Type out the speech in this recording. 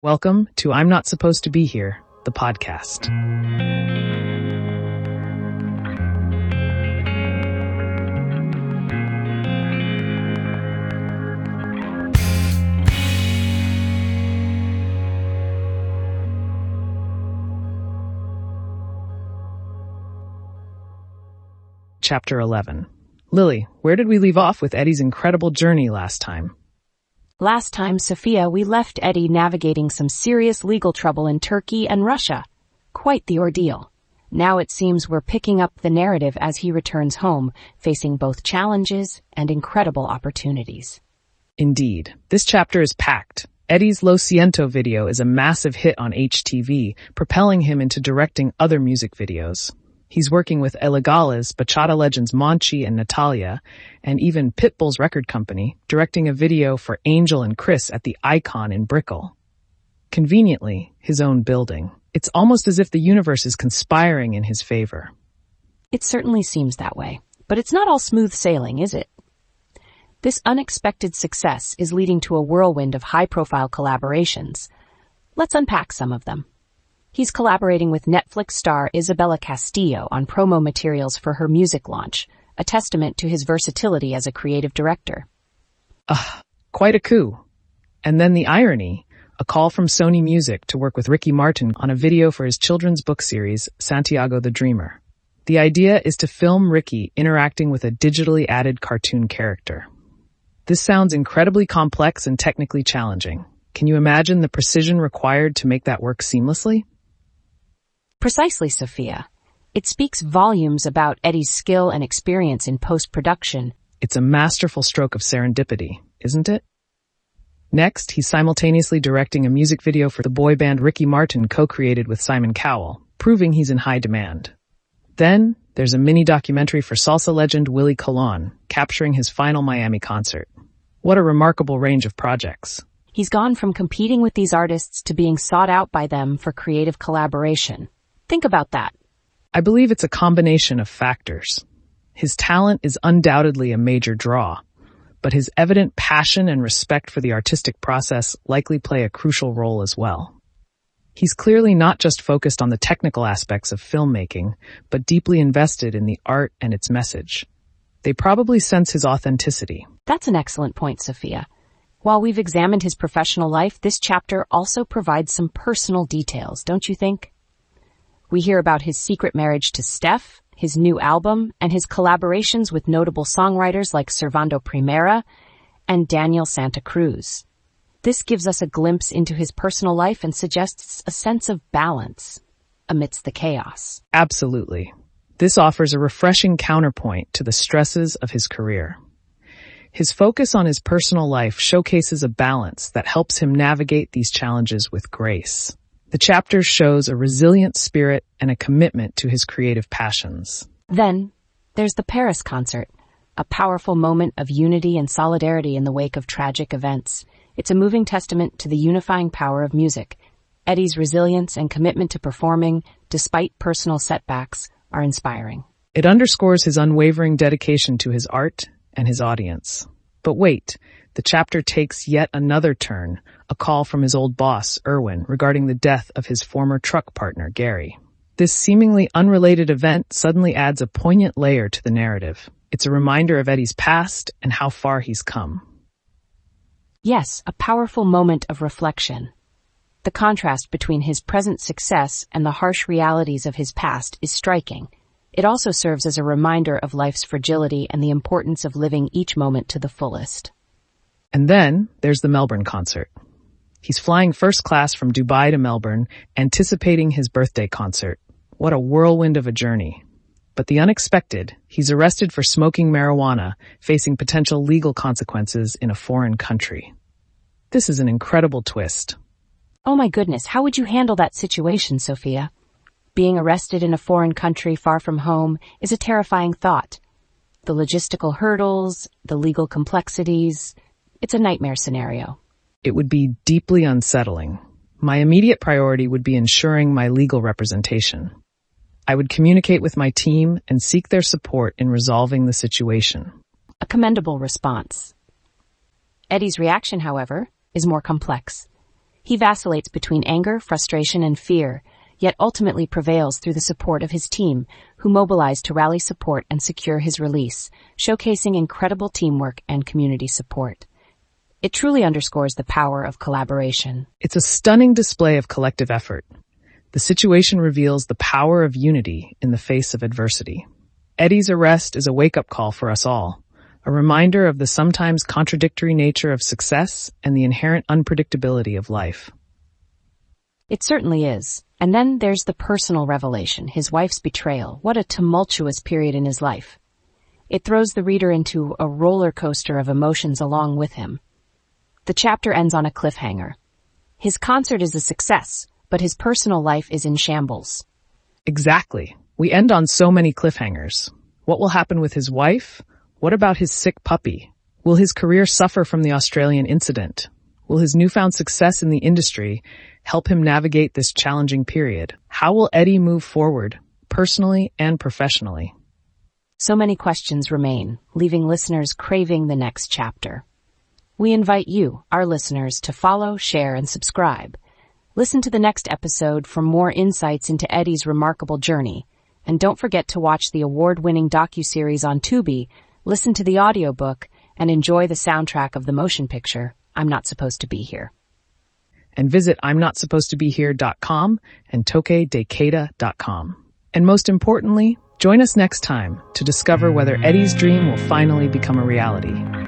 Welcome to I'm Not Supposed to Be Here, the podcast. Chapter 11. Lily, where did we leave off with Eddie's incredible journey last time? Last time, Sophia, we left Eddie navigating some serious legal trouble in Turkey and Russia. Quite the ordeal. Now it seems we're picking up the narrative as he returns home, facing both challenges and incredible opportunities. Indeed. This chapter is packed. Eddie's Lo Siento video is a massive hit on HTV, propelling him into directing other music videos. He's working with Ilegales, bachata legends Monchi and Natalia, and even Pitbull's record company, directing a video for Angel and Chris at the Icon in Brickell. Conveniently, his own building. It's almost as if the universe is conspiring in his favor. It certainly seems that way, but it's not all smooth sailing, is it? This unexpected success is leading to a whirlwind of high-profile collaborations. Let's unpack some of them. He's collaborating with Netflix star Isabella Castillo on promo materials for her music launch, a testament to his versatility as a creative director. Quite a coup. And then the irony, a call from Sony Music to work with Ricky Martin on a video for his children's book series, Santiago the Dreamer. The idea is to film Ricky interacting with a digitally added cartoon character. This sounds incredibly complex and technically challenging. Can you imagine the precision required to make that work seamlessly? Precisely, Sophia. It speaks volumes about Eddie's skill and experience in post-production. It's a masterful stroke of serendipity, isn't it? Next, he's simultaneously directing a music video for the boy band Ricky Martin co-created with Simon Cowell, proving he's in high demand. Then, there's a mini documentary for salsa legend Willie Colon, capturing his final Miami concert. What a remarkable range of projects. He's gone from competing with these artists to being sought out by them for creative collaboration. Think about that. I believe it's a combination of factors. His talent is undoubtedly a major draw, but his evident passion and respect for the artistic process likely play a crucial role as well. He's clearly not just focused on the technical aspects of filmmaking, but deeply invested in the art and its message. They probably sense his authenticity. That's an excellent point, Sophia. While we've examined his professional life, this chapter also provides some personal details, don't you think? We hear about his secret marriage to Steph, his new album, and his collaborations with notable songwriters like Servando Primera and Daniel Santa Cruz. This gives us a glimpse into his personal life and suggests a sense of balance amidst the chaos. Absolutely. This offers a refreshing counterpoint to the stresses of his career. His focus on his personal life showcases a balance that helps him navigate these challenges with grace. The chapter shows a resilient spirit and a commitment to his creative passions. Then, there's the Paris concert, a powerful moment of unity and solidarity in the wake of tragic events. It's a moving testament to the unifying power of music. Eddie's resilience and commitment to performing, despite personal setbacks, are inspiring. It underscores his unwavering dedication to his art and his audience. But wait, the chapter takes yet another turn, a call from his old boss, Erwin, regarding the death of his former truck partner, Gary. This seemingly unrelated event suddenly adds a poignant layer to the narrative. It's a reminder of Eddie's past and how far he's come. Yes, a powerful moment of reflection. The contrast between his present success and the harsh realities of his past is striking. It also serves as a reminder of life's fragility and the importance of living each moment to the fullest. And then there's the Melbourne concert. He's flying first class from Dubai to Melbourne, anticipating his birthday concert. What a whirlwind of a journey. But the unexpected, he's arrested for smoking marijuana, facing potential legal consequences in a foreign country. This is an incredible twist. Oh my goodness, how would you handle that situation, Sophia? Being arrested in a foreign country far from home is a terrifying thought. The logistical hurdles, the legal complexities, it's a nightmare scenario. It would be deeply unsettling. My immediate priority would be ensuring my legal representation. I would communicate with my team and seek their support in resolving the situation. A commendable response. Eddie's reaction, however, is more complex. He vacillates between anger, frustration, and fear, yet ultimately prevails through the support of his team, who mobilize to rally support and secure his release, showcasing incredible teamwork and community support. It truly underscores the power of collaboration. It's a stunning display of collective effort. The situation reveals the power of unity in the face of adversity. Eddie's arrest is a wake-up call for us all, a reminder of the sometimes contradictory nature of success and the inherent unpredictability of life. It certainly is. And then there's the personal revelation, his wife's betrayal. What a tumultuous period in his life. It throws the reader into a roller coaster of emotions along with him. The chapter ends on a cliffhanger. His concert is a success, but his personal life is in shambles. Exactly. We end on so many cliffhangers. What will happen with his wife? What about his sick puppy? Will his career suffer from the Australian incident? Will his newfound success in the industry help him navigate this challenging period? How will Eddie move forward, personally and professionally? So many questions remain, leaving listeners craving the next chapter. We invite you, our listeners, to follow, share, and subscribe. Listen to the next episode for more insights into Eddie's remarkable journey. And don't forget to watch the award-winning docuseries on Tubi, listen to the audiobook, and enjoy the soundtrack of the motion picture, I'm Not Supposed to Be Here. And visit I'mNotSupposedToBeHere.com and TokeDequeda.com. And most importantly, join us next time to discover whether Eddie's dream will finally become a reality.